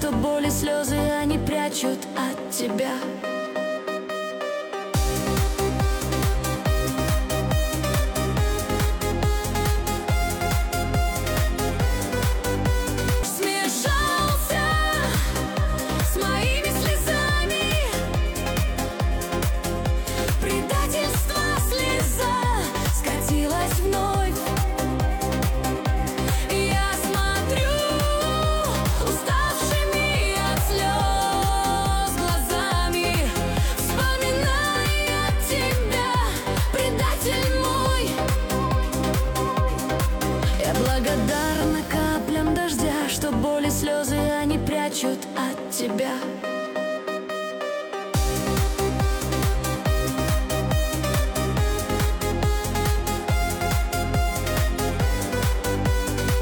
что боль и слезы они прячут от тебя. Благодарна каплям дождя, что боль и слезы они прячут от тебя.